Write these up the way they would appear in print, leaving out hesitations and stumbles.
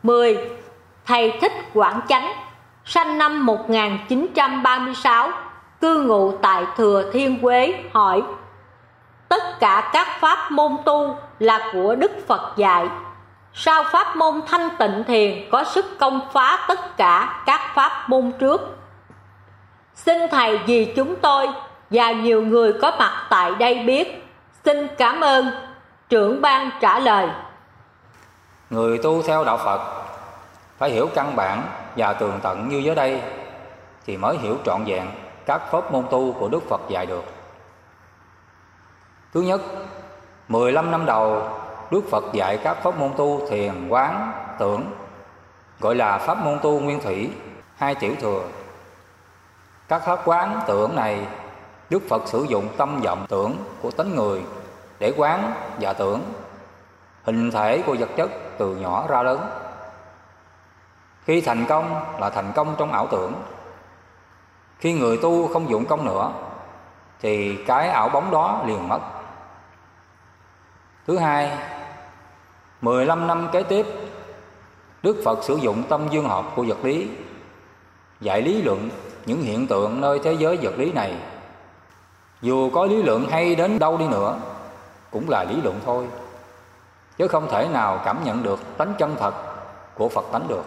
10. Thầy Thích Quảng Chánh, sanh năm 1936, cư ngụ tại Thừa Thiên Huế, hỏi: tất cả các pháp môn tu là của Đức Phật dạy, sao pháp môn thanh tịnh thiền có sức công phá tất cả các pháp môn trước? Xin thầy vì chúng tôi và nhiều người có mặt tại đây biết. Xin cảm ơn. Trưởng ban trả lời: người tu theo đạo Phật phải hiểu căn bản và tường tận như dưới đây thì mới hiểu trọn vẹn các pháp môn tu của Đức Phật dạy được. Thứ nhất, 15 năm đầu Đức Phật dạy các pháp môn tu thiền, quán, tưởng, gọi là pháp môn tu nguyên thủy, hai tiểu thừa. Các pháp quán tưởng này, Đức Phật sử dụng tâm vọng tưởng của tánh người để quán và tưởng hình thể của vật chất từ nhỏ ra lớn. Khi thành công là thành công trong ảo tưởng. Khi người tu không dụng công nữa thì cái ảo bóng đó liền mất. Thứ hai, 15 năm kế tiếp, Đức Phật sử dụng tâm dương hợp của vật lý, dạy lý luận những hiện tượng nơi thế giới vật lý này. Dù có lý luận hay đến đâu đi nữa, cũng là lý luận thôi, chứ không thể nào cảm nhận được tánh chân thật của Phật tánh được.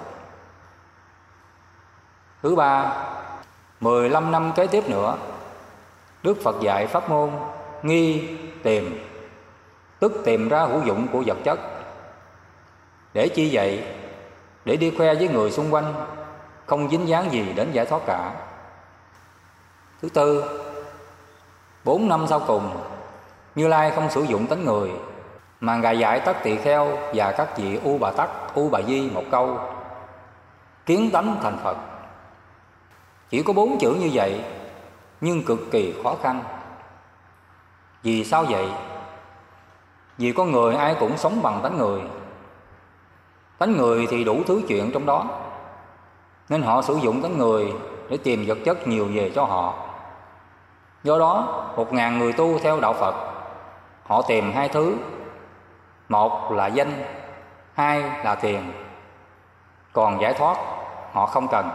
Thứ ba, 15 năm kế tiếp nữa, Đức Phật dạy pháp môn nghi tìm, tức tìm ra hữu dụng của vật chất. Để chi vậy? Để đi khoe với người xung quanh, không dính dáng gì đến giải thoát cả. Thứ tư, 4 năm sau cùng, Như Lai không sử dụng tánh người, mà Ngài dạy Tất Tỳ Kheo và các vị U Bà Tắc, U Bà Di một câu: kiến tánh thành Phật. Chỉ có 4 chữ như vậy, nhưng cực kỳ khó khăn. Vì sao vậy? Vì con người ai cũng sống bằng tánh người. Tánh người thì đủ thứ chuyện trong đó, nên họ sử dụng tánh người để tìm vật chất nhiều về cho họ. Do đó 1.000 người tu theo đạo Phật, họ tìm hai thứ: một là danh, hai là tiền. Còn giải thoát họ không cần.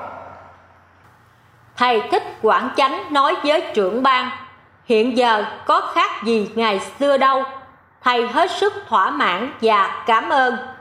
Thầy Thích Quảng Chánh nói với trưởng ban: hiện giờ có khác gì ngày xưa đâu. Thầy hết sức thỏa mãn và cảm ơn.